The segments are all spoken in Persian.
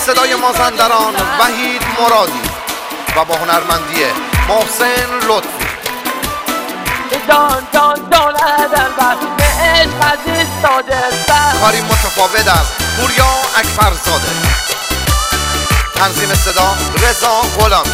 صدای مازندران وحید مرادی و با هنرمندی محسن لطفی. جان دلبر به عشق عزیز ساجستر. کاری متفاوت از پوریا اکبرزاده. تنظیم صدا رضا غلامی.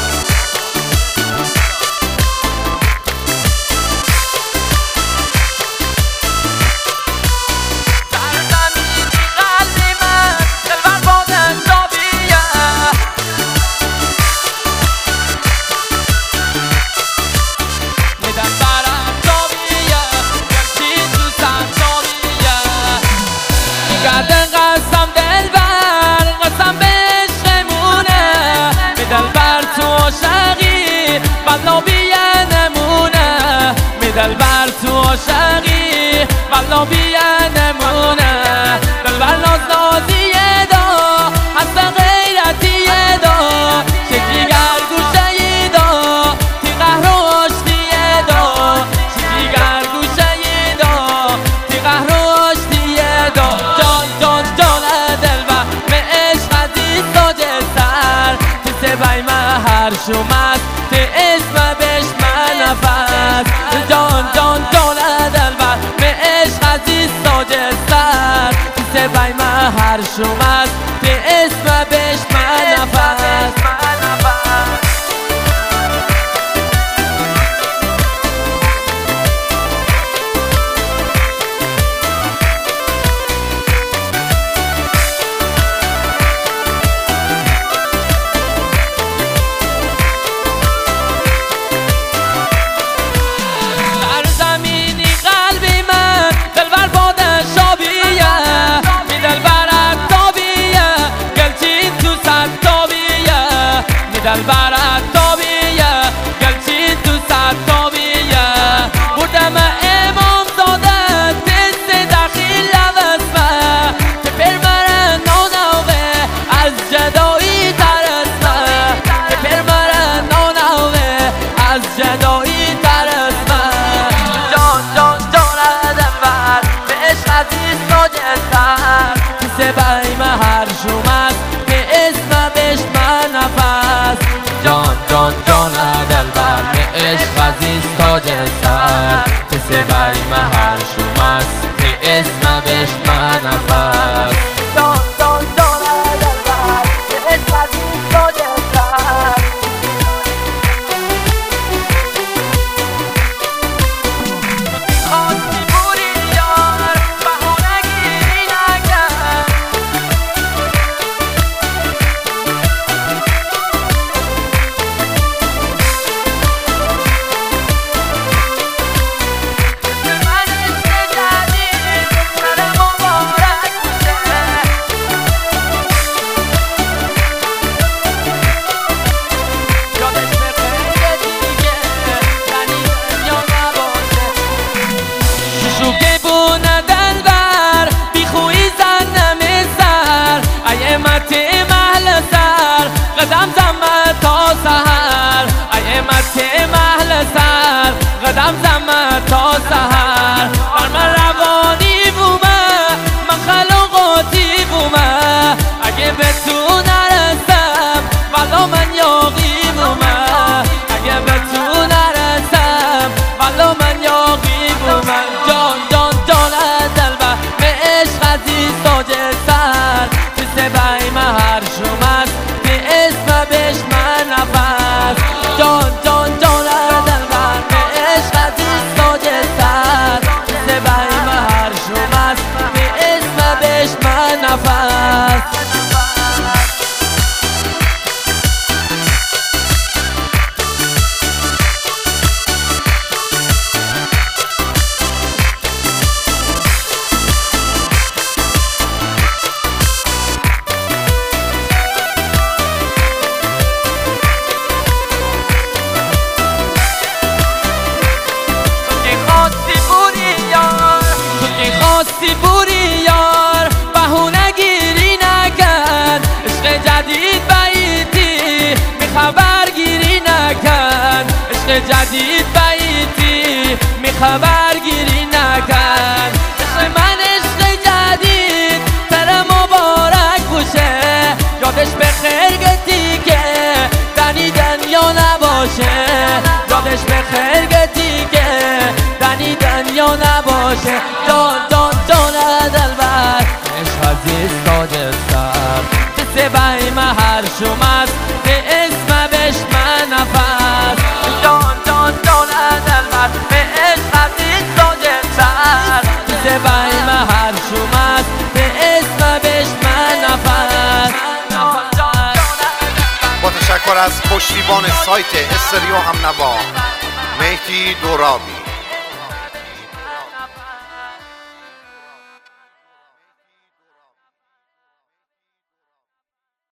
دلبر تو عاشقی والله بیا نمونه. دلبر ناز نازیه دا حس غیرتیه دا شکلی گرگوشه دا تی قهر و آشتیه دا شکلی گرگوشه دا تی قهر و آشتیه دا. جان دلبر به عشق عزیز تاج سر تی سبای مهر شومد تی اسم بش من نفس. جان دلبر به عشق عزیز تاج سر تی سبای مهر شومد تی اسم بش من نفس. دلبر اتابیه گلچین تو ستابیه بودم امام زاده دست دخیل لوزمه که پرمرن نانوه از جدایی ترسمه که پرمرن نانوه از جدایی ترسمه. جان دلبر به عشق عزیز تاج سر تی سبای مهر شومد که اسم بش من نفس. جان دلبر به عشق عزیز تاج سر تی سبای مهر شومد که اسم بش من نفس. جان دلبر به عشق عزیز تاج سر خواستی بوری یار بهونه گیری نکرد. قدم زمه تا سهر ایمت محل سر قدم زمه تا سهر بر من روانی بومه من خلقاتی بومه اگه به تو نرسم والا من یاقی بومه اگه به تو نرسم والا من یاقی بومه. جان دلبر به عشق عزیز تاج سر تی سبای مهر شومد اسم بش من نفس. جان دلبر به عشق عزیز تاج سر تی سبای مهر شومد به اسم بش من نفس. خواستی بوری یار بهونه گیری نکن. عشق جدید بیتی می خبر گیری نکن. عشق جدید بیتی می خبر گیری نکن. عشق من عشق جدید تر مبارک باشه یادش دریا نباشه جان جان جان دلبر عشق عزیز ساده سر مثل بیم هر شمس به اسم بشمن نفس جان جان جان دلبر به عشق عزیز ساده سر مثل بیم هر شمس به اسم بشمن نفس با تشکر از پشتیبان سایت استریو همنوا مهدی دورابی.